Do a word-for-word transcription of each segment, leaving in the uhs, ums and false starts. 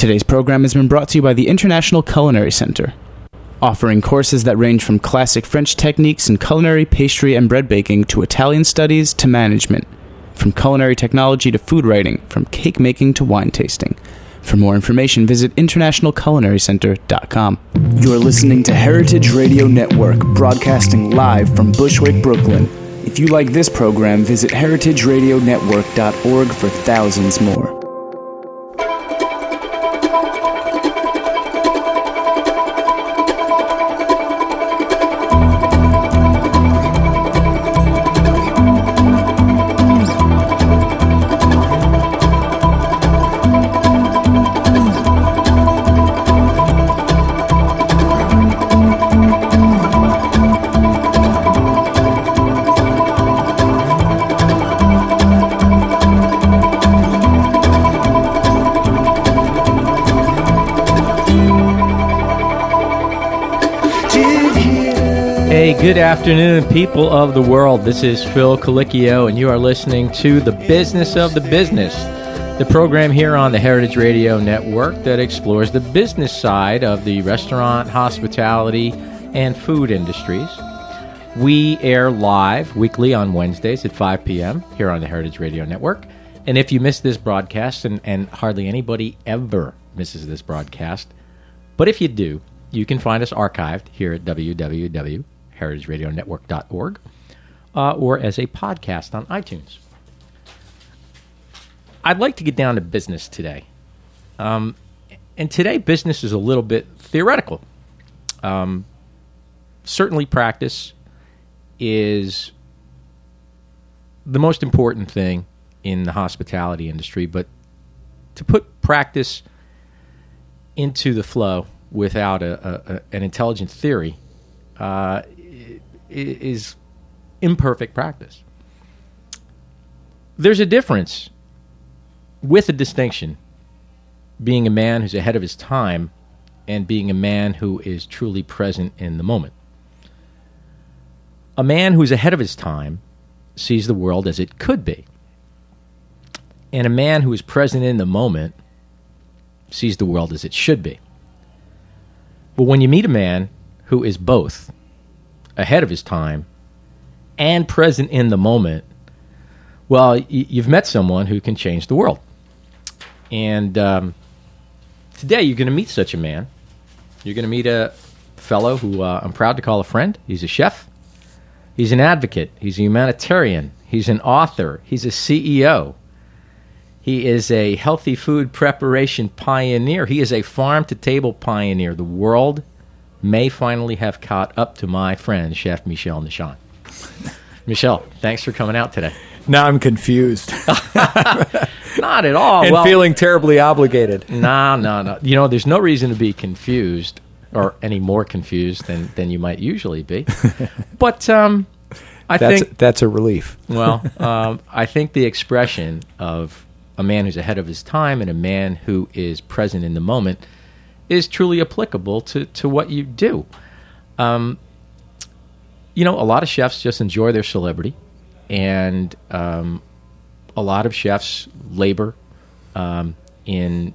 Today's program has been brought to you by the International Culinary Center, offering courses that range from classic French techniques in culinary, pastry, and bread baking to Italian studies to management, from culinary technology to food writing, from cake making to wine tasting. For more information, visit international culinary center dot com. You're listening to Heritage Radio Network, broadcasting live from Bushwick, Brooklyn. If you like this program, visit heritage radio network dot org for thousands more. Good afternoon, people of the world. This is Phil Colicchio, and you are listening to The Business of the Business, the program here on the Heritage Radio Network that explores the business side of the restaurant, hospitality, and food industries. We air live weekly on Wednesdays at five p.m. here on the Heritage Radio Network. And if you miss this broadcast, and, and hardly anybody ever misses this broadcast, but if you do, you can find us archived here at w w w dot heritage radio network dot org uh, or as a podcast on iTunes. I'd like to get down to business today. Um, and today, business is a little bit theoretical. Um, certainly, practice is the most important thing in the hospitality industry, but to put practice into the flow without a, a, a, an intelligent theory uh, is imperfect practice. There's a difference, with a distinction, being a man who's ahead of his time and being a man who is truly present in the moment. A man who's ahead of his time sees the world as it could be. And a man who is present in the moment sees the world as it should be. But when you meet a man who is both ahead of his time and present in the moment, well, y- you've met someone who can change the world. And um, today you're going to meet such a man. You're going to meet a fellow who uh, I'm proud to call a friend. He's a chef. He's an advocate. He's a humanitarian. He's an author. He's a C E O. He is a healthy food preparation pioneer. He is a farm-to-table pioneer. The world may finally have caught up to my friend, Chef Michel Nischan. Michel, thanks for coming out today. Now I'm confused. Not at all. And well, feeling terribly obligated. No, no, no. You know, there's no reason to be confused or any more confused than, than you might usually be. But um, I that's, think... That's a relief. Well, um, I think the expression of a man who's ahead of his time and a man who is present in the moment is truly applicable to, to what you do. Um, you know, a lot of chefs just enjoy their celebrity, and um, a lot of chefs labor um, in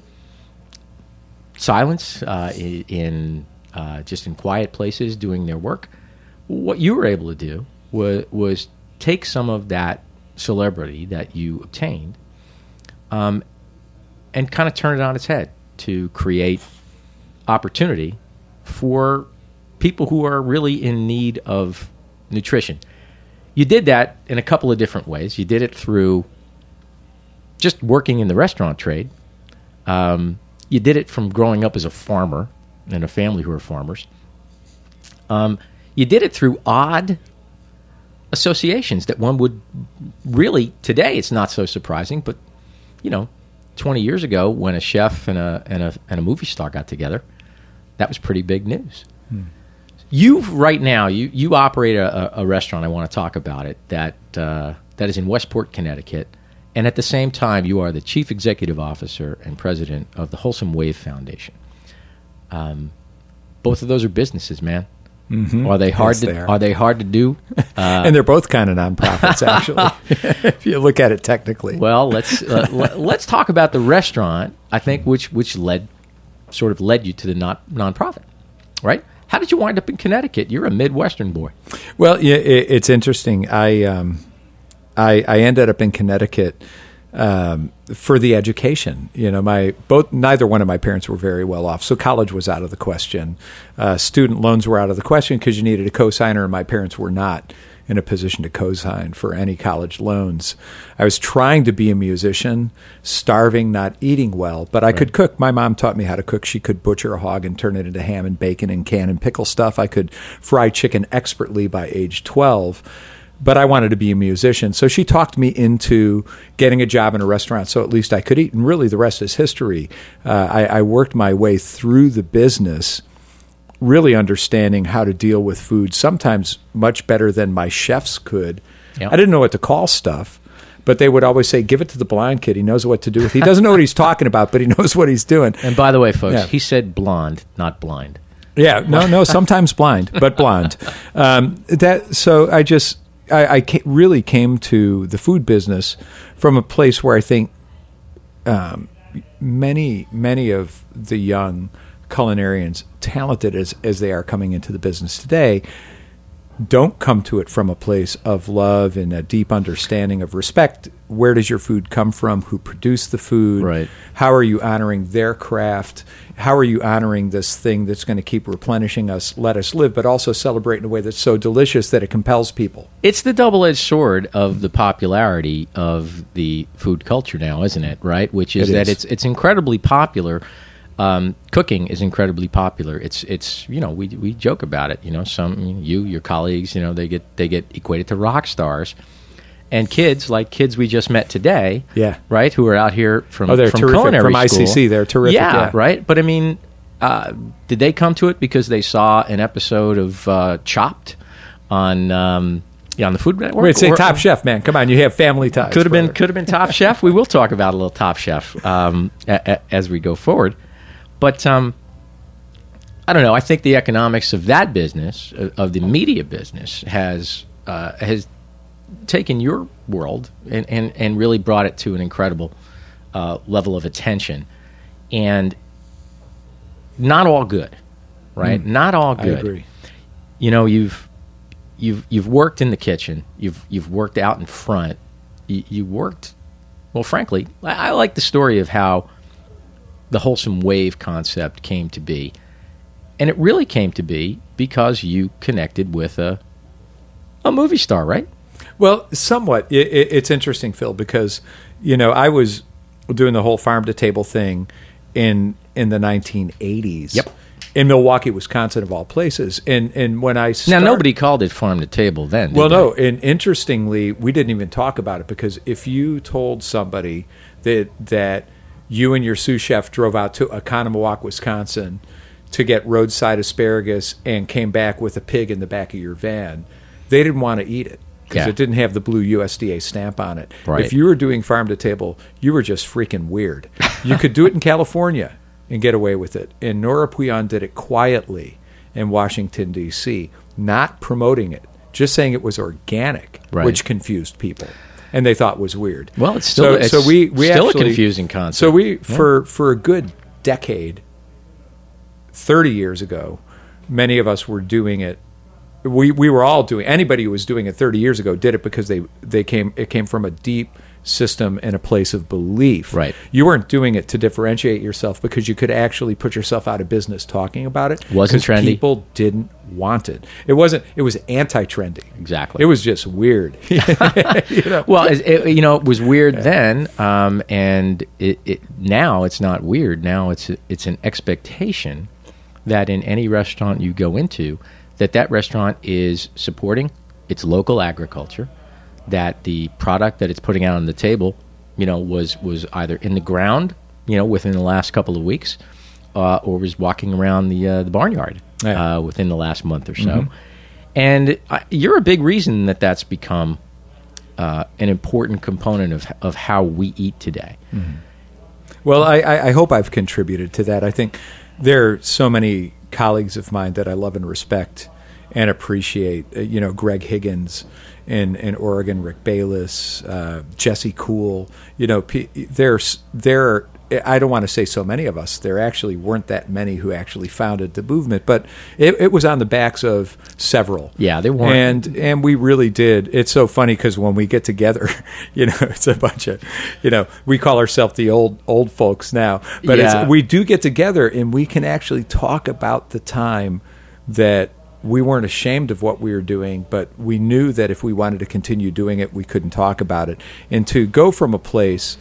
silence, uh, in uh, just in quiet places doing their work. What you were able to do was, was take some of that celebrity that you obtained um, and kind of turn it on its head to create opportunity for people who are really in need of nutrition. You did that in a couple of different ways. You did it through just working in the restaurant trade. Um, you did it from growing up as a farmer in a family who are farmers. Um, you did it through odd associations that one would really, today it's not so surprising, but, you know, twenty years ago when a chef and a and a, and a movie star got together, that was pretty big news. Hmm. You right now, you, you operate a, a restaurant, I want to talk about it, that uh, that is in Westport, Connecticut, and at the same time you are the Chief Executive Officer and President of the Wholesome Wave Foundation. Um, both of those are businesses, man. Mm-hmm. Are they hard Yes, to they are. are they hard to do? Uh, And they're both kind of nonprofits, actually, if you look at it technically. well, let's uh, l- let's talk about the restaurant. I think which which led sort of led you to the not nonprofit, right? How did you wind up in Connecticut? You're a Midwestern boy. Well, yeah, it, it's interesting. I, um, I I ended up in Connecticut um, for the education. You know, my both neither one of my parents were very well off, so college was out of the question. Uh, student loans were out of the question because you needed a cosigner, and my parents were not in a position to cosign for any college loans. I was trying to be a musician, starving, not eating well, but I could cook. My mom taught me how to cook. She could butcher a hog and turn it into ham and bacon and can and pickle stuff. I could fry chicken expertly by age twelve, but I wanted to be a musician. So she talked me into getting a job in a restaurant so at least I could eat, and really the rest is history. Uh, I, I worked my way through the business, really understanding how to deal with food, sometimes much better than my chefs could. Yep. I didn't know what to call stuff, but they would always say, give it to the blind kid. He knows what to do with it. He doesn't know what he's talking about, but he knows what he's doing. And by the way, folks, Yeah. he said blonde, not blind. Yeah, no, no, sometimes blind, but blonde. Um, that so I just I, I ca- really came to the food business from a place where I think um, many many of the young culinarians, talented as as they are coming into the business today, don't come to it from a place of love and a deep understanding of respect. Where does your food come from? Who produced the food? Right. How are you honoring their craft? How are you honoring this thing that's going to keep replenishing us, let us live, but also celebrate in a way that's so delicious that it compels people? It's the double-edged sword of the popularity of the food culture now, isn't it? Right, which is It that is. it's it's incredibly popular. Um, cooking is incredibly popular. It's it's you know we we joke about it. You know, some you your colleagues, you know, they get they get equated to rock stars, and kids like kids we just met today, Yeah. right, who are out here from Oh, they're from terrific. culinary From I C C, school. they're terrific, Yeah, yeah. right. But I mean, uh, did they come to it because they saw an episode of uh, Chopped on um, yeah, on the Food Network? Wait, say Or- Top Chef, man. Come on, you have family ties. could have been brother. could have been Top Chef. We will talk about a little Top Chef um, a, a, as we go forward. But um, I don't know. I think the economics of that business, of of the media business, has uh, has taken your world and, and, and really brought it to an incredible uh, level of attention. And not all good, right? Mm. Not all I good. agree. You know, you've you've you've worked in the kitchen. You've you've worked out in front. You, you worked. Well, frankly, I, I like the story of how the Wholesome Wave concept came to be, and it really came to be because you connected with a a movie star, right? Well, somewhat. It, it, it's interesting, Phil, because you know I was doing the whole farm to table thing in in the nineteen eighties. Yep. In Milwaukee, Wisconsin, of all places, and and when I Now, start, nobody called it farm to table then. Did Well, they? no, and interestingly, we didn't even talk about it because if you told somebody that that you and your sous chef drove out to Oconomowoc, Wisconsin, to get roadside asparagus and came back with a pig in the back of your van, they didn't want to eat it because Yeah. it didn't have the blue U S D A stamp on it. Right. If you were doing farm to table, you were just freaking weird. You could do it in California and get away with it. And Nora Puyan did it quietly in Washington, D C, not promoting it, just saying it was organic, Right. which confused people. And they thought was weird. Well, it's still- it's so we, we still a actually- confusing concept. So we, for, for a good decade, thirty years ago, many of us were doing it. We we were all doing. Anybody who was doing it thirty years ago did it because they they came. It came from a deep system and a place of belief. Right. You weren't doing it to differentiate yourself because you could actually put yourself out of business talking about it. Wasn't 'cause trendy. People didn't want it. It wasn't. It was anti-trendy. Exactly. It was just weird. You know? Well, it, it, you know, it was weird then, um, and it, it, now it's not weird. Now it's it's an expectation that in any restaurant you go into, that that restaurant is supporting its local agriculture, that the product that it's putting out on the table, you know, was was either in the ground, you know, within the last couple of weeks, uh, or was walking around the uh, the barnyard Yeah. uh, within the last month or so. And uh, you're a big reason that that's become uh, an important component of of how we eat today. Well, I, I I hope I've contributed to that. I think there are so many colleagues of mine that I love and respect and appreciate, uh, you know, Greg Higgins in, in Oregon, Rick Bayless, uh, Jesse Cool. You know, p- there's there. I don't want to say so many of us. There actually weren't that many who actually founded the movement, but it, it was on the backs of several. Yeah, they weren't. And and we really did. It's so funny because when we get together, you know, it's a bunch of, you know, we call ourselves the old old folks now, but Yeah. it's, we do get together and we can actually talk about the time that we weren't ashamed of what we were doing, but we knew that if we wanted to continue doing it, we couldn't talk about it. And to go from a place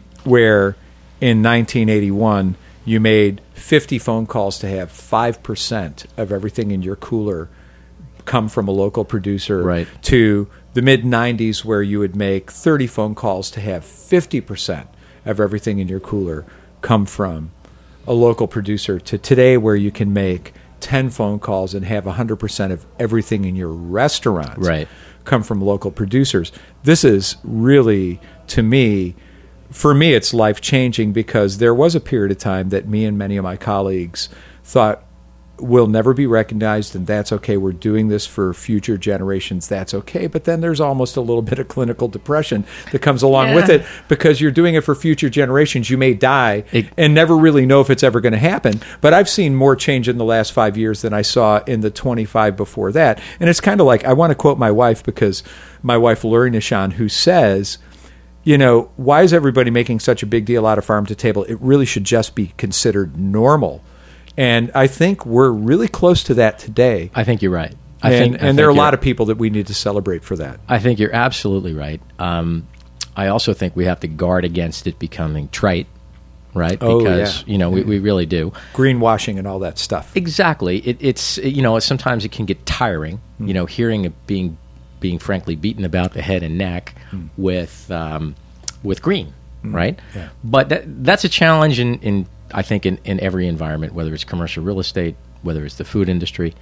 where in nineteen eighty-one, you made fifty phone calls to have five percent of everything in your cooler come from a local producer, Right. to the mid nineties where you would make thirty phone calls to have fifty percent of everything in your cooler come from a local producer, to today where you can make ten phone calls and have one hundred percent of everything in your restaurant Right. come from local producers. This is really, to me, for me, it's life-changing because there was a period of time that me and many of my colleagues thought we'll never be recognized, and that's okay. We're doing this for future generations. That's okay. But then there's almost a little bit of clinical depression that comes along Yeah. with it because you're doing it for future generations. You may die It- and never really know if it's ever going to happen. But I've seen more change in the last five years than I saw in the twenty-five before that. And it's kind of like, I want to quote my wife, because my wife, Lori Nishan, who says, you know, why is everybody making such a big deal out of farm to table? It really should just be considered normal. And I think we're really close to that today. I think you're right. I and think, I and there are a think lot you're- of people that we need to celebrate for that. I think you're absolutely right. Um, I also think we have to guard against it becoming trite, right? Oh, Because, yeah. you know, we, we really do. Greenwashing and all that stuff. Exactly. It, it's, you know, sometimes it can get tiring, Hmm. you know, hearing it being, being frankly beaten about the head and neck with, um, with green, right? Yeah. But that, that's a challenge in, in I think, in, in every environment, whether it's commercial real estate, whether it's the food industry.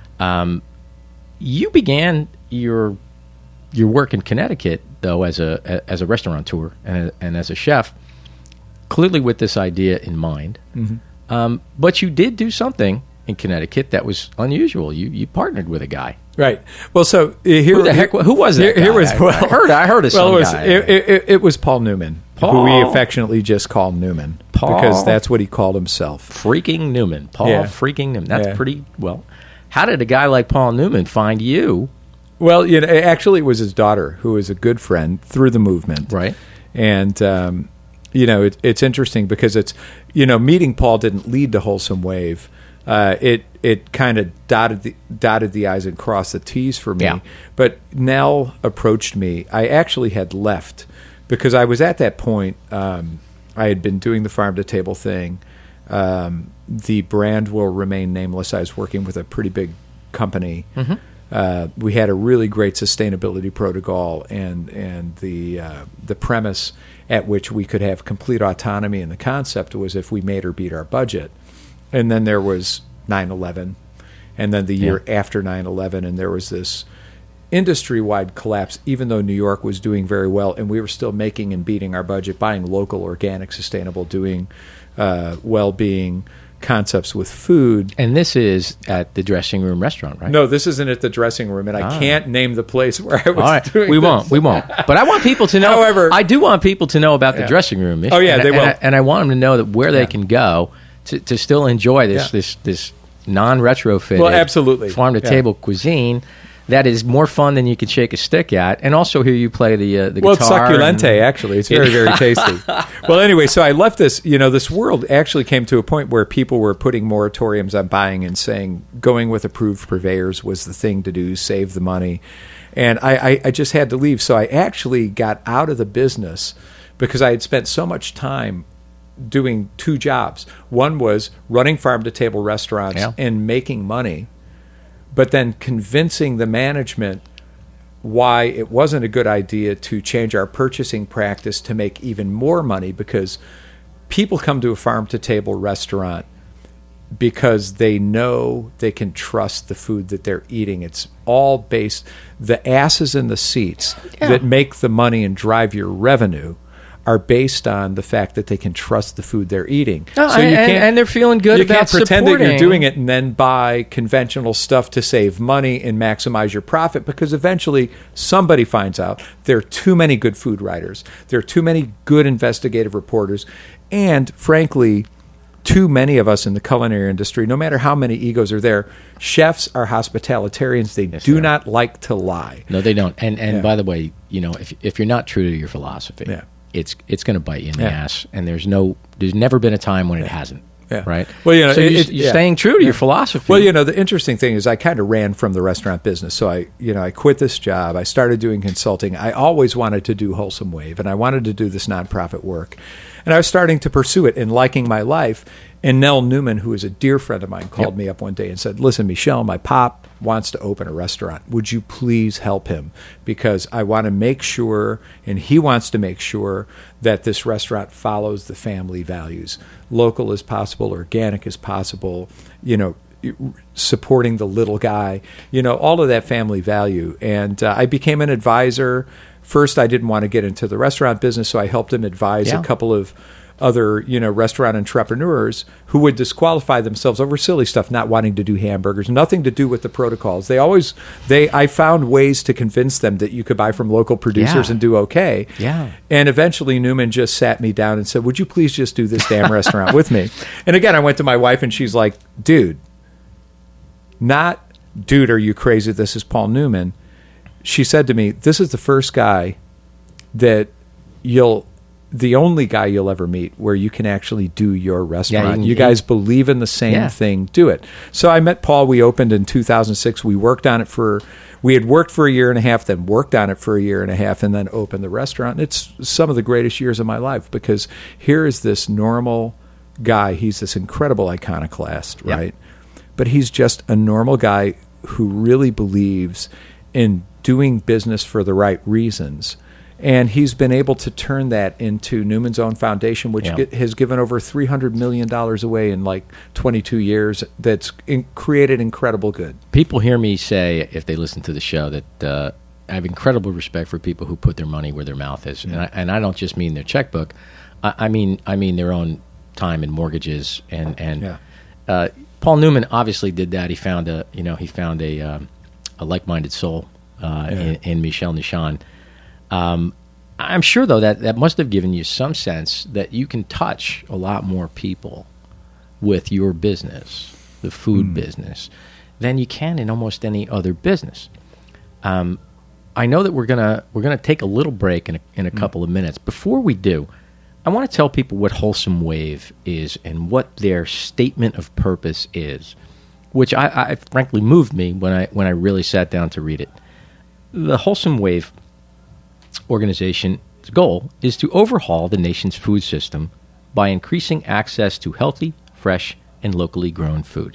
Um, you began your your work in Connecticut, though, as a as a restaurateur and, and as a chef, clearly with this idea in mind. Mm-hmm. Um, but you did do something in Connecticut that was unusual. You you partnered with a guy. Right. Well, so uh, here, Who the heck? Who was that? Here, here guy? was I- well, I heard. I heard of well, some it was guy. it, it, it was Paul Newman, who Paul. we affectionately just call Newman, Paul. because that's what he called himself. Freaking Newman, Paul Yeah. Freaking Newman. That's Yeah. pretty well. How did a guy like Paul Newman find you? Well, you know, actually, it was his daughter, who was a good friend through the movement, Right. And um, you know, it, it's interesting because it's, you know, meeting Paul didn't lead to Wholesome Wave. Uh, it it kind of dotted the dotted the I's and crossed the T's for me. Yeah. But Nell approached me. I actually had left because I was at that point. Um, I had been doing the farm to table thing. Um, the brand will remain nameless. I was working with a pretty big company. Mm-hmm. Uh, we had a really great sustainability protocol, and and the uh, the premise at which we could have complete autonomy, and the concept was if we made or beat our budget. And then there was nine eleven, and then the year Yeah. after nine eleven, and there was this industry-wide collapse, even though New York was doing very well, and we were still making and beating our budget, buying local, organic, sustainable, doing uh, well-being concepts with food. And this is at the Dressing Room Restaurant, right? No, this isn't at the dressing room, and I Ah. can't name the place where I was All right, doing we this. won't. We won't. But I want people to know. However- I do want people to know about the Yeah. dressing room. Oh, yeah, and, they and will. I, and I want them to know that where they Yeah. can go to, to still enjoy this Yeah. this this non-retrofitted, Well, absolutely. farm to table cuisine that is more fun than you can shake a stick at, and also hear you play the uh, the Well, it's guitar. succulente, and- actually. It's very, very tasty. Well, anyway, so I left this, you know, this world actually came to a point where people were putting moratoriums on buying and saying going with approved purveyors was the thing to do, save the money. And I, I, I just had to leave. So I actually got out of the business because I had spent so much time doing two jobs. One was running farm-to-table restaurants Yeah. and making money, but then convincing the management why it wasn't a good idea to change our purchasing practice to make even more money, because people come to a farm-to-table restaurant because they know they can trust the food that they're eating. It's all based, the asses in the seats Yeah. that make the money and drive your revenue are based on the fact that they can trust the food they're eating. Oh, so and, you can't, and they're feeling good you about can't pretend that you're supporting. doing it and then buy conventional stuff to save money and maximize your profit, because eventually somebody finds out there are too many good food writers, there are too many good investigative reporters, and frankly, too many of us in the culinary industry, no matter how many egos are there, chefs are hospitalitarians. They Yes, do sir. not like to lie. No, they don't. And and Yeah. by the way, you know, if if you're not true to your philosophy, Yeah. it's it's going to bite you in the Yeah. ass. And there's no, there's never been a time when it hasn't. Yeah. Right. Well, you know, so it- you're, it- you're yeah. staying true to your philosophy. Well, you know, the interesting thing is I kind of ran from the restaurant business. So I, you know, I quit this job. I started doing consulting. I always wanted to do Wholesome Wave, and I wanted to do this nonprofit work. And I was starting to pursue it and liking my life. And Nell Newman, who is a dear friend of mine, called Yep. me up one day and said, listen, Michelle, my pop wants to open a restaurant. Would you please help him? Because I want to make sure, and he wants to make sure, that this restaurant follows the family values. Local as possible, organic as possible, you know, supporting the little guy, you know, all of that family value. And uh, I became an advisor. First, I didn't want to get into the restaurant business, so I helped him advise Yeah. a couple of other, you know, restaurant entrepreneurs who would disqualify themselves over silly stuff, not wanting to do hamburgers, nothing to do with the protocols. They always, they, I found ways to convince them that you could buy from local producers Yeah. and do okay. Yeah. And eventually Newman just sat me down and said, would you please just do this damn restaurant with me? And again, I went to my wife and she's like, dude, not, dude, are you crazy? This is Paul Newman. She said to me, this is the first guy that you'll, the only guy you'll ever meet where you can actually do your restaurant. Yeah, you you, can- guys believe in the same Yeah. thing, do it. So I met Paul. We opened in two thousand six. We worked on it for, we had worked for a year and a half, then worked on it for a year and a half, and then opened the restaurant. And it's some of the greatest years of my life, because here is this normal guy. He's this incredible iconoclast, Yeah. right? But he's just a normal guy who really believes in doing business for the right reasons. And he's been able to turn that into Newman's Own Foundation, which Yeah. get, has given over three hundred million dollars away in like twenty-two years. That's in, created incredible good. People hear me say, if they listen to the show, that uh, I have incredible respect for people who put their money where their mouth is, and, I, and I don't just mean their checkbook. I, I mean, I mean their own time and mortgages. And and Yeah. uh, Paul Newman obviously did that. He found a, you know, he found a um, a like-minded soul uh, Yeah. in, in Michel Nishan. Um, I'm sure, though, that that must have given you some sense that you can touch a lot more people with your business, the food business, than you can in almost any other business. Um, I know that we're gonna we're gonna take a little break in a, in a couple of minutes. Before we do, I want to tell people what Wholesome Wave is and what their statement of purpose is, which I, I frankly moved me when I when I really sat down to read it. The Wholesome Wave organization's goal is to overhaul the nation's food system by increasing access to healthy, fresh, and locally grown food.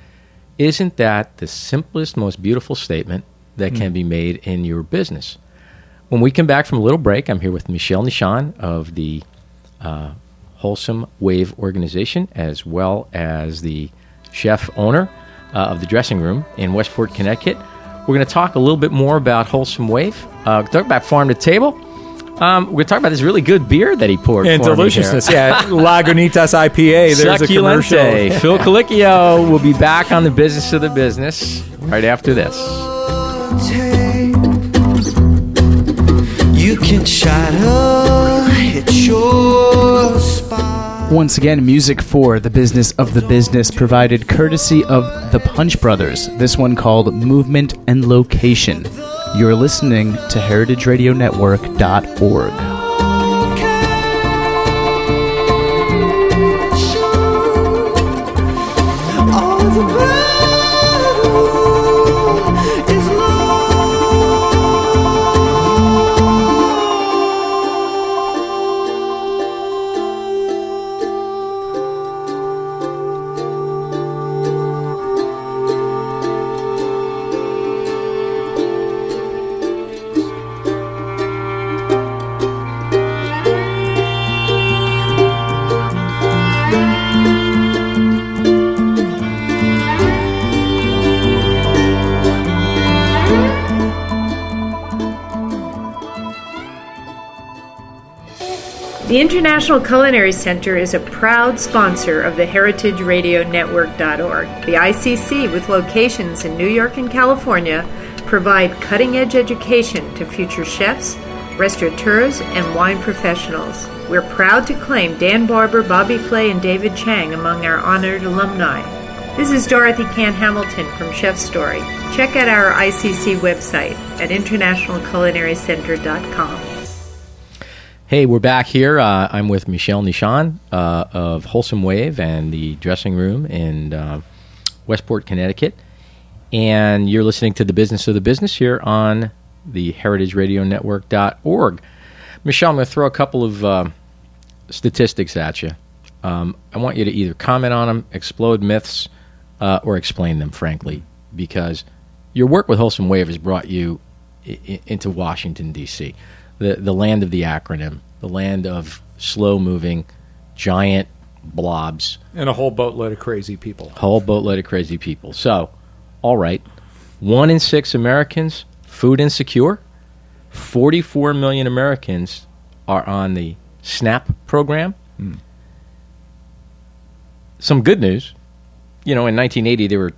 Isn't that the simplest, most beautiful statement that can be made in your business? When we come back from a little break, I'm here with Michel Nishan of the uh, Wholesome Wave organization, as well as the chef owner uh, of the Dressing Room in Westport, Connecticut. We're going to talk a little bit more about Wholesome Wave. Uh, talk about Farm to Table. Um, we're going to talk about this really good beer that he poured And for me deliciousness, here. yeah. Lagunitas I P A. There's a commercial. Succulente. Phil Colicchio will be back on the business of the business right after this. You can shadow, it's your spot. Once again, music for The Business of the Business provided courtesy of the Punch Brothers. This one called Movement and Location. You're listening to heritage radio network dot org. All the battle is The International Culinary Center is a proud sponsor of the heritage radio network dot org. The I C C, with locations in New York and California, provide cutting-edge education to future chefs, restaurateurs, and wine professionals. We're proud to claim Dan Barber, Bobby Flay, and David Chang among our honored alumni. This is Dorothy Cann Hamilton from Chef Story. Check out our I C C website at international culinary center dot com. Hey, we're back here. Uh, I'm with Michelle Nishan uh, of Wholesome Wave and the Dressing Room in uh, Westport, Connecticut. And you're listening to The Business of the Business here on the heritage radio network dot org. Michelle, I'm going to throw a couple of uh, statistics at you. Um, I want you to either comment on them, explode myths, uh, or explain them, frankly, because your work with Wholesome Wave has brought you I- I- into Washington, D C, the, the land of the acronym, the land of slow-moving, giant blobs. And a whole boatload of crazy people. Whole boatload of crazy people. So, all right, one in six Americans food insecure. forty-four million Americans are on the SNAP program. Hmm. Some good news. You know, in nineteen eighty, there were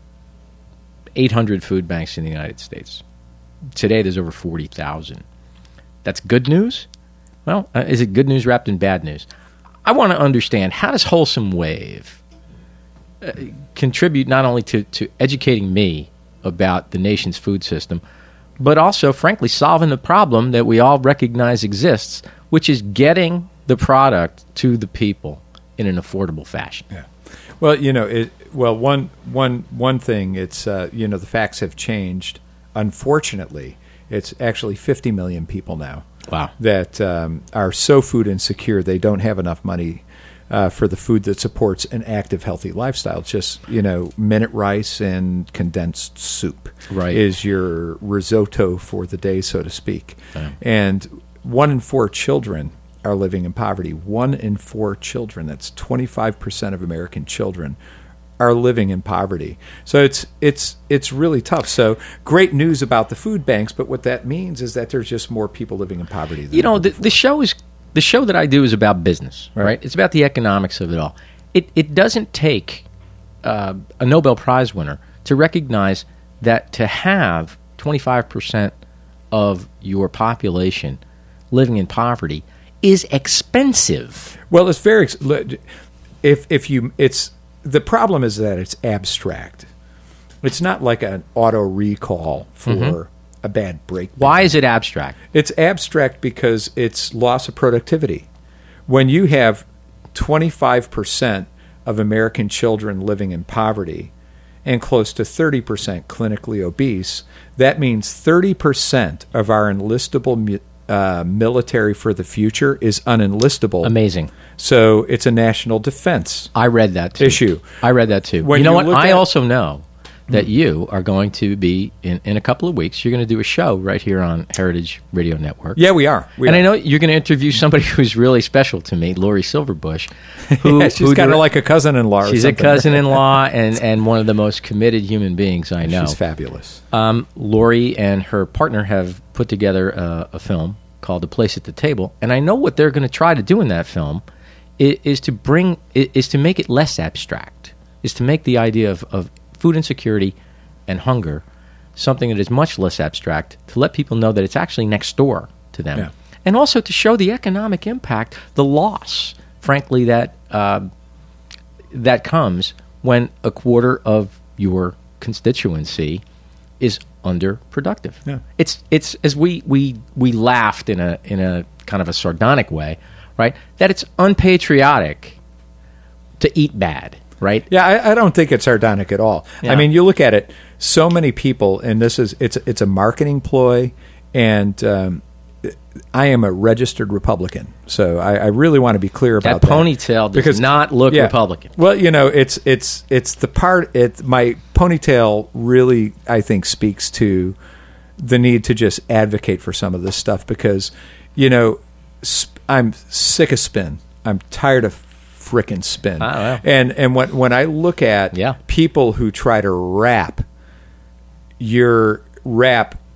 eight hundred food banks in the United States. Today, there's over forty thousand. That's good news? Well, uh, is it good news wrapped in bad news? I want to understand, how does Wholesome Wave uh, contribute not only to, to educating me about the nation's food system, but also, frankly, solving the problem that we all recognize exists, which is getting the product to the people in an affordable fashion? Yeah. Well, you know, it, well, one, one, one thing, it's, uh, you know, the facts have changed. Unfortunately, it's actually fifty million people now. Wow. That um, are so food insecure they don't have enough money uh, for the food that supports an active, healthy lifestyle. It's just, you know, minute rice and condensed soup Right. is your risotto for the day, so to speak. Yeah. And one in four children are living in poverty. One in four children, that's twenty-five percent of American children, are living in poverty. So it's it's it's really tough. So great news about the food banks, but what that means is that there's just more people living in poverty than You know, ever the, before. the show is the show that I do is about business, right? Right. It's about the economics of it all. It it doesn't take uh, a Nobel Prize winner to recognize that to have twenty-five percent of your population living in poverty is expensive. Well, it's very ex- if if you it's the problem is that it's abstract. It's not like an auto recall for Mm-hmm. a bad break. Why is it abstract? It's abstract because it's loss of productivity. When you have twenty-five percent of American children living in poverty and close to thirty percent clinically obese, that means thirty percent of our enlistable mu- uh, military for the future is unenlistable. Amazing. So it's a national defense I read that too. issue. I read that too. When you know you what? look I at- also know that you are going to be, in, in a couple of weeks, you're going to do a show right here on Heritage Radio Network. Yeah, we are. We and are. I know you're going to interview somebody who's really special to me, Lori Silverbush. Who, Yeah, she's who kind of dir- like a cousin-in-law. or She's a something. cousin-in-law and, and one of the most committed human beings I know. She's fabulous. Um, Lori and her partner have put together a, a film called A Place at the Table, and I know what they're going to try to do in that film is, is to bring is to make it less abstract, is to make the idea of, of food insecurity and hunger something that is much less abstract, to let people know that it's actually next door to them, Yeah. and also to show the economic impact, the loss, frankly, that uh, that comes when a quarter of your constituency is underproductive. Yeah. It's it's as we, we we laughed in a in a kind of a sardonic way, right? That it's unpatriotic to eat bad, right? Yeah, I, I don't think it's sardonic at all. Yeah. I mean, you look at it, so many people, and this is it's it's a marketing ploy, and um, I am a registered Republican, so I, I really want to be clear That about that. ponytail does not look Republican. Well, you know, it's it's it's the part. It my ponytail really, I think, speaks to the need to just advocate for some of this stuff because, you know, sp- I'm sick of spin. I'm tired of frickin' spin. Oh, wow. And and when when I look at Yeah. people who try to wrap your wrap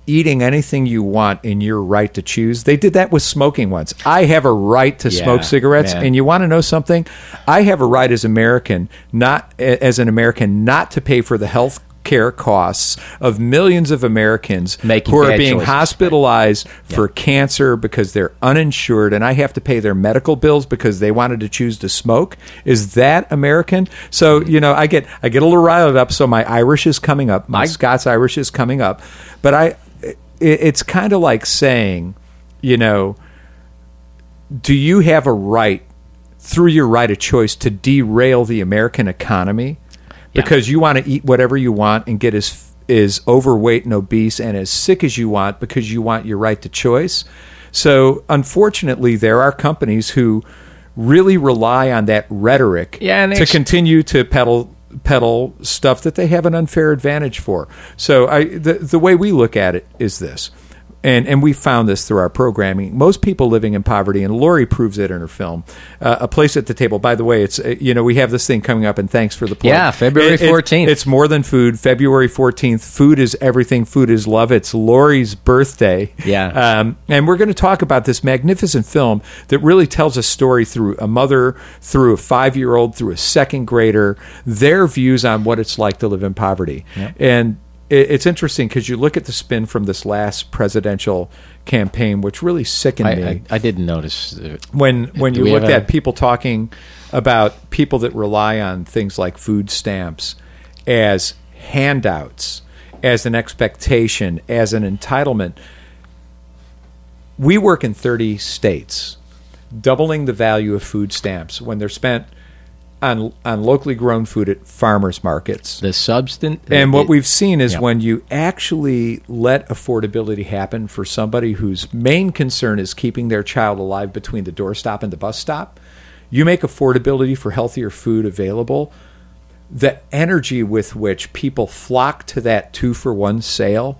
eating anything you want in your right to choose. They did that with smoking once. I have a right to Yeah, smoke cigarettes, man. and you want to know something? I have a right as American, not as an American, not to pay for the health care costs of millions of Americans Making who are bad being choices. hospitalized for cancer because they're uninsured, and I have to pay their medical bills because they wanted to choose to smoke. Is that American? So, you know, I get I get a little riled up. So my Irish is coming up, my I- Scots Irish is coming up, but I, it, it's kind of like saying, you know, do you have a right through your right of choice to derail the American economy? Because you want to eat whatever you want and get as as overweight and obese and as sick as you want because you want your right to choice. So, unfortunately, there are companies who really rely on that rhetoric Yeah, and to ex- continue to peddle peddle stuff that they have an unfair advantage for. So, I the the way we look at it is this. And and we found this through our programming. Most people living in poverty, and Lori proves it in her film, uh, A Place at the Table. By the way, it's uh, you know we have this thing coming up, and thanks for the plug. Yeah, February It- it- fourteenth. It's more than food. February fourteenth. Food is everything. Food is love. It's Lori's birthday. Yeah. Um, and we're going to talk about this magnificent film that really tells a story through a mother, through a five-year-old, through a second grader, their views on what it's like to live in poverty. And it, it's interesting because you look at the spin from this last presidential campaign, which really sickened I, me I, I didn't notice. Uh, when when Do you we looked have a- at people talking about people that rely on things like food stamps as handouts, as an expectation, as an entitlement. We work in thirty states, doubling the value of food stamps when they're spent on on locally grown food at farmers markets. the substance. And what we've seen is yeah. when you actually let affordability happen for somebody whose main concern is keeping their child alive between the doorstop and the bus stop, you make affordability for healthier food available. The energy with which people flock to that two-for-one sale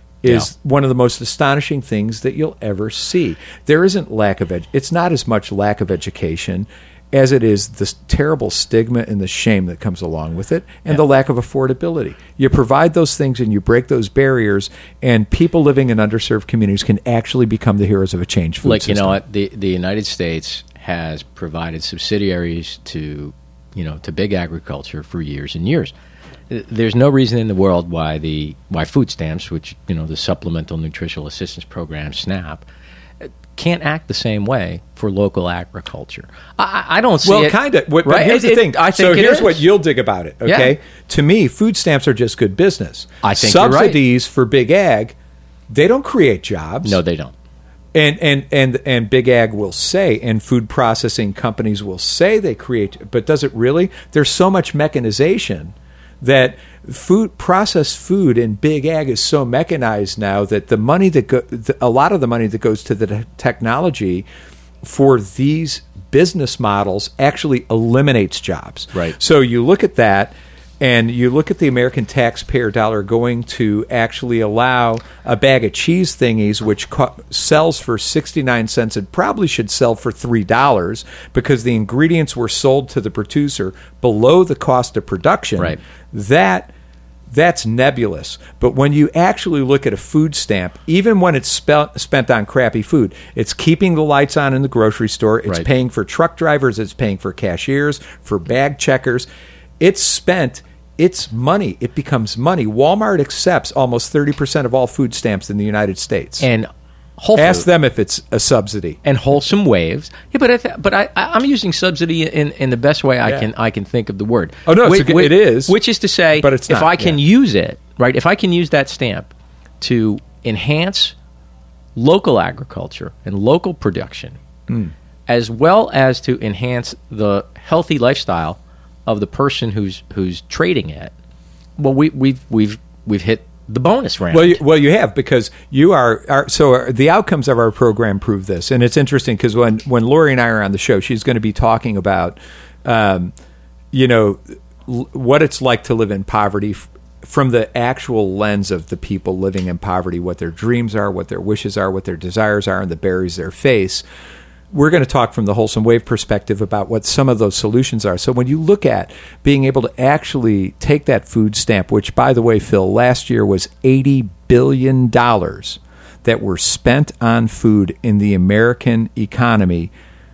is Yeah. one of the most astonishing things that you'll ever see. There isn't lack of ed- it's not as much lack of education as it is this terrible stigma and the shame that comes along with it, and the lack of affordability. You provide those things and you break those barriers, and people living in underserved communities can actually become the heroes of a changed food like system. you know what the the United States has provided subsidiaries to you know to big agriculture for years and years. Uh, There's no reason in the world why the why food stamps, which you know the Supplemental Nutritional Assistance Program SNAP, uh, can't act the same way for local agriculture. I, I I don't see Well, it. kind of. But right? here's It- the it- thing. I think so it here's is. what you'll dig about it. Okay. Yeah. To me, food stamps are just good business. I think you're right. subsidies for big ag, they don't create jobs. No, they don't. And and and and big ag will say, and food processing companies will say they create, but does it really? There's so much mechanization that food processed food in big ag is so mechanized now that the money that go, the, a lot of the money that goes to the te- technology for these business models actually eliminates jobs. Right. So you look at that, and you look at the American taxpayer dollar going to actually allow a bag of cheese thingies, which co- sells for sixty-nine cents, and probably should sell for three dollars because the ingredients were sold to the producer below the cost of production. Right. That that's nebulous. But when you actually look at a food stamp, even when it's spe- spent on crappy food, it's keeping the lights on in the grocery store. It's Right. paying for truck drivers. It's paying for cashiers, for bag checkers. It's spent. It's money. It becomes money. Walmart accepts almost thirty percent of all food stamps in the United States. And Whole Ask Foods- them if it's a subsidy. and wholesome waves. Yeah, but I th- but I, I I'm using subsidy in, in the best way I Yeah. can I can think of the word. Oh, no, it's Whi- a good- whi- it is. Which is to say, But it's if not, I can yeah. use it right, if I can use that stamp to enhance local agriculture and local production, Hmm. as well as to enhance the healthy lifestyle of the person who's who's trading it, well, we we've we've we've hit the bonus round. Well, you, well, you have because you are, are so our, the outcomes of our program prove this, and it's interesting because when when Lori and I are on the show, she's going to be talking about, um, you know, l- what it's like to live in poverty f- from the actual lens of the people living in poverty, what their dreams are, what their wishes are, what their desires are, and the barriers they face. We're going to talk from the Wholesome Wave perspective about what some of those solutions are. So when you look at being able to actually take that food stamp, which, by the way, Phil, last year was eighty billion dollars that were spent on food in the American economy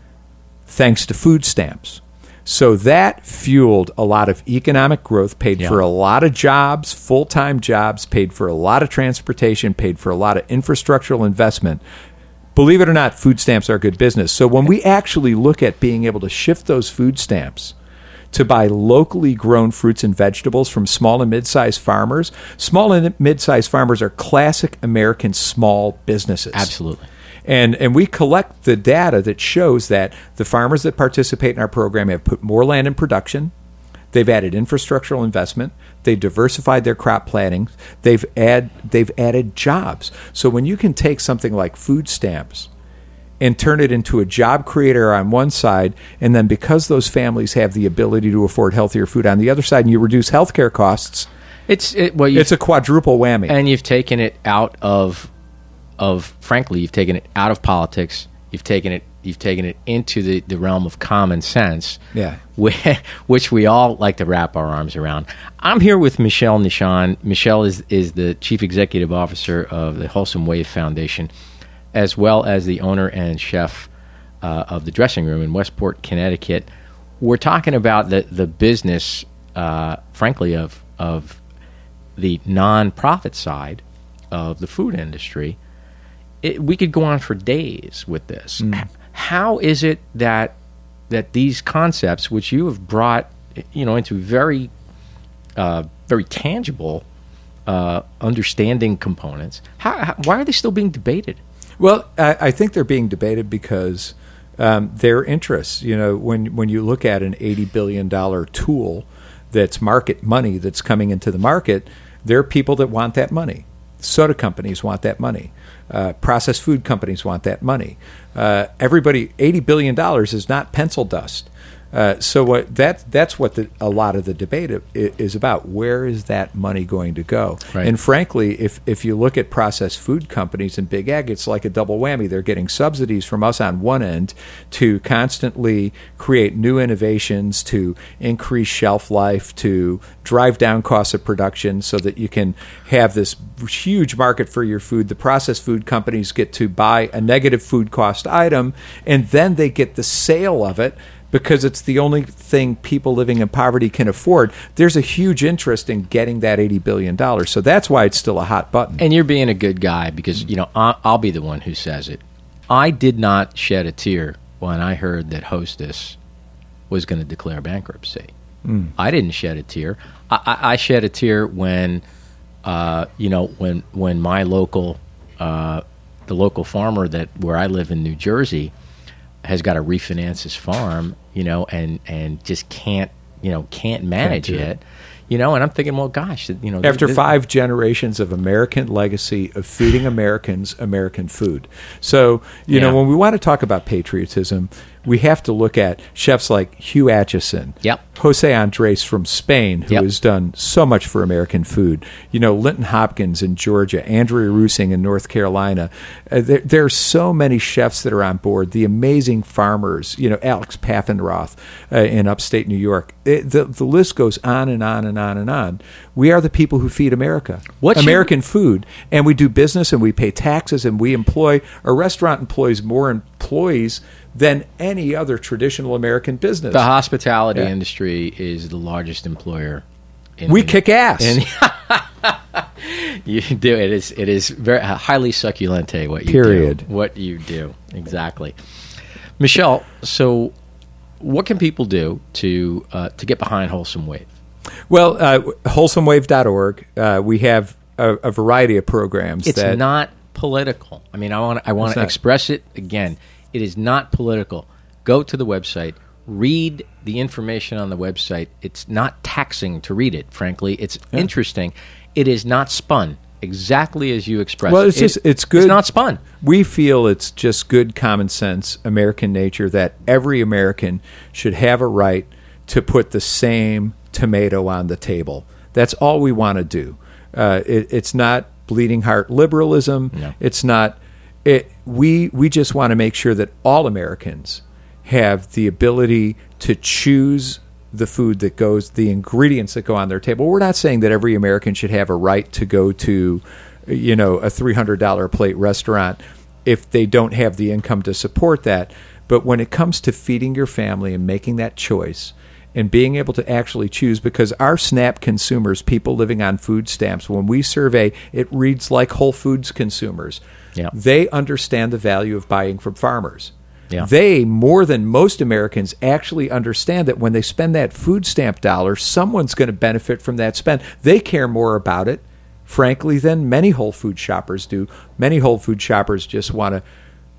thanks to food stamps. So that fueled a lot of economic growth, paid Yeah. for a lot of jobs, full-time jobs, paid for a lot of transportation, paid for a lot of infrastructural investment. Believe it or not, food stamps are good business. So when we actually look at being able to shift those food stamps to buy locally grown fruits and vegetables from small and mid-sized farmers, small and mid-sized farmers are classic American small businesses. Absolutely. And and we collect the data that shows that the farmers that participate in our program have put more land in production, they've added infrastructural investment, they've diversified their crop planting, they've add they've added jobs. So when you can take something like food stamps and turn it into a job creator on one side, and then because those families have the ability to afford healthier food on the other side, and you reduce healthcare costs, It's it, well, you've, it's a quadruple whammy. and you've taken it out of of frankly, you've taken it out of politics. You've taken it you've taken it into the, the realm of common sense. Yeah. whi- which we all like to wrap our arms around. I'm here with Michelle Nishan. Michelle is is the chief executive officer of the Wholesome Wave Foundation, as well as the owner and chef uh, of the Dressing Room in Westport, Connecticut. We're talking about the the business, uh, frankly, of of the nonprofit side of the food industry. It, we could go on for days with this. Mm. How is it that that these concepts, which you have brought, you know, into very uh, very tangible uh, understanding components, how, how, why are they still being debated? Well, I, I think they're being debated because um, their interests. You know, when when you look at an eighty billion dollar tool that's market money that's coming into the market, there are people that want that money. Soda companies want that money. Uh, processed food companies want that money. Uh, everybody, eighty billion dollars is not pencil dust. Uh, so what that that's what the, a lot of the debate i- is about. Where is that money going to go? Right. And frankly, if if you look at processed food companies and Big Ag, it's like a double whammy. They're getting subsidies from us on one end to constantly create new innovations, to increase shelf life, to drive down costs of production so that you can have this huge market for your food. The processed food companies get to buy a negative food cost item, and then they get the sale of it because it's the only thing people living in poverty can afford. There's a huge interest in getting that eighty billion dollars. So that's why it's still a hot button. And you're being a good guy because, you know, I, I'll be the one who says it. I did not shed a tear when I heard that Hostess was going to declare bankruptcy. Mm. I didn't shed a tear. I, I, I shed a tear when, uh, you know, when when my local, uh, the local farmer that where I live in New Jersey, has got to refinance his farm, you know, and, and just can't, you know, can't manage Can't do it. it. You know, and I'm thinking, well, gosh, you know, After this- five generations of American legacy of feeding Americans American food. So, you Yeah. know, when we want to talk about patriotism, we have to look at chefs like Hugh Acheson, Yep. Jose Andres from Spain, who Yep. has done so much for American food. You know, Linton Hopkins in Georgia, Andrea Rusing in North Carolina. Uh, there, there are so many chefs that are on board. The amazing farmers, you know, Alex Paffenroth uh, in upstate New York. It, the, the list goes on and on and on and on. We are the people who feed America. What's American food. And we do business and we pay taxes and we employ, our restaurant employs more employees than any other traditional American business. The hospitality Yeah. industry is the largest employer. In, We in- kick ass. in- you do it is it is very highly succulente what you Period. do. What you do exactly, Michelle. So, what can people do to uh, to get behind Wholesome Wave? Well, uh, wholesome wave dot org, uh, we have a, a variety of programs. It's that not political. I mean, I want I want It's to not. express it again. It is not political. Go to the website. Read the information on the website. It's not taxing to read it, frankly. It's interesting. It is not spun, exactly as you expressed. Well, it's It- just it's good. It's not spun. We feel it's just good common sense American nature that every American should have a right to put the same tomato on the table. That's all we want to do. Uh, it, it's not bleeding heart liberalism. No. It's not. It, we we just want to make sure that all Americans have the ability to choose the food that goes, the ingredients that go on their table. We're not saying that every American should have a right to go to you know, a three hundred dollars a plate restaurant if they don't have the income to support that. But when it comes to feeding your family and making that choice and being able to actually choose, because our SNAP consumers, people living on food stamps, when we survey, it reads like Whole Foods consumers. Yeah. They understand the value of buying from farmers. Yeah. They, more than most Americans, actually understand that when they spend that food stamp dollar, someone's going to benefit from that spend. They care more about it, frankly, than many Whole Food shoppers do. Many Whole Food shoppers just want to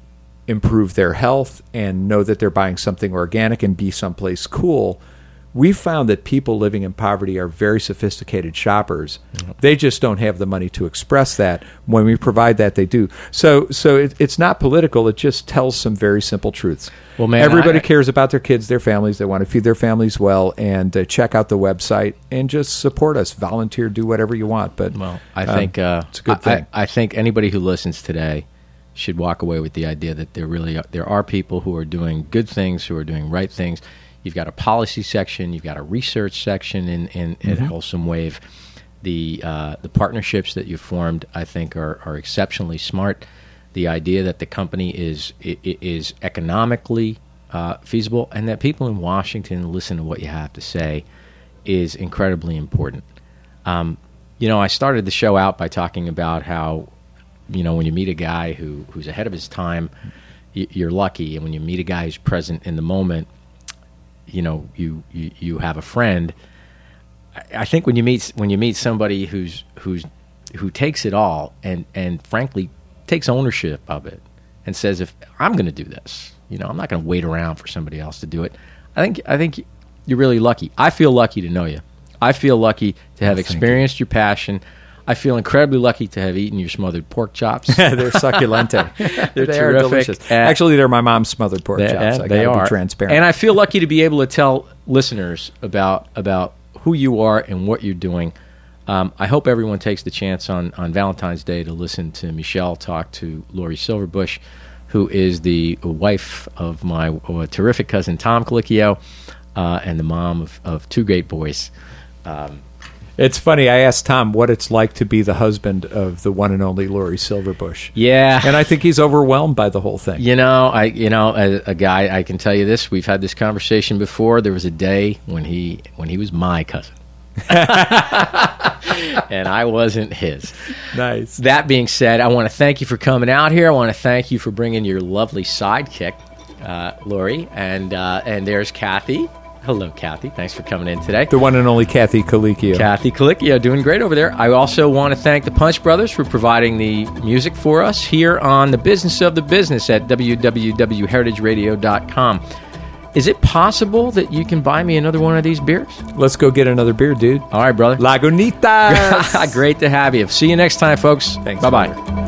improve their health and know that they're buying something organic and be someplace cool. We found that people living in poverty are very sophisticated shoppers. Mm-hmm. They just don't have the money to express that. When we provide that, they do. So so it, it's not political. It just tells some very simple truths. Well, man, everybody I, cares about their kids, their families. They want to feed their families well, and uh, check out the website and just support us. Volunteer, do whatever you want. But well, I um, think uh, it's a good thing. I, I think anybody who listens today should walk away with the idea that there really are, there are people who are doing good things, who are doing right things. You've got a policy section, you've got a research section in, in, in Mm-hmm. Wholesome Wave. The uh, the partnerships that you've formed, I think, are, are exceptionally smart. The idea that the company is is economically uh, feasible and that people in Washington listen to what you have to say is incredibly important. Um, you know, I started the show out by talking about how, you know, when you meet a guy who who's ahead of his time, y- you're lucky, and when you meet a guy who's present in the moment, you know, you, you, you have a friend. I, I think when you meet when you meet somebody who's who's who takes it all and, and frankly takes ownership of it and says, if I'm going to do this, you know, I'm not going to wait around for somebody else to do it. I think I think you're really lucky. I feel lucky to know you. I feel lucky to have Oh, experienced you. your passion. I feel incredibly lucky to have eaten your smothered pork chops. They're succulente. They're they are terrific. delicious. Uh, Actually, they're my mom's smothered pork They, chops. uh, I they gotta are be transparent. and I feel lucky to be able to tell listeners about about who you are and what you're doing. Um, I hope everyone takes the chance on, on Valentine's Day to listen to Michelle talk to Lori Silverbush, who is the wife of my uh, terrific cousin Tom Colicchio, uh, and the mom of, of two great boys. Um, It's funny. I asked Tom what it's like to be the husband of the one and only Lori Silverbush. yeah, And I think he's overwhelmed by the whole thing. You know, I you know a, a guy. I can tell you this. We've had this conversation before. There was a day when he when he was my cousin, and I wasn't his. Nice. That being said, I want to thank you for coming out here. I want to thank you for bringing your lovely sidekick, uh, Lori, and uh, and there's Kathy. Hello, Kathy. Thanks for coming in today. The one and only Kathy Colicchio. Kathy Colicchio, doing great over there. I also want to thank the Punch Brothers for providing the music for us here on The Business of the Business at w w w dot heritage radio dot com. Is it possible that you can buy me another one of these beers? Let's go get another beer, dude. All right, brother. Lagunitas. Great to have you. See you next time, folks. Thanks, Bye-bye. brother.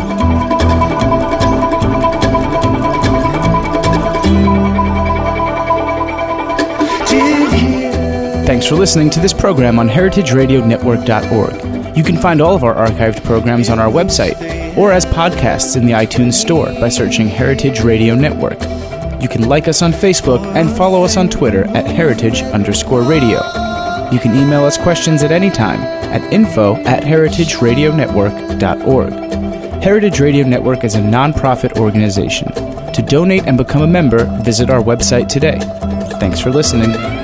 Thanks for listening to this program on heritage radio network dot org. You can find all of our archived programs on our website or as podcasts in the iTunes Store by searching Heritage Radio Network. You can like us on Facebook and follow us on Twitter at heritage underscore radio. You can email us questions at any time at info at heritage radio network dot org. Heritage Radio Network is a non-profit organization. To donate and become a member, visit our website today. Thanks for listening.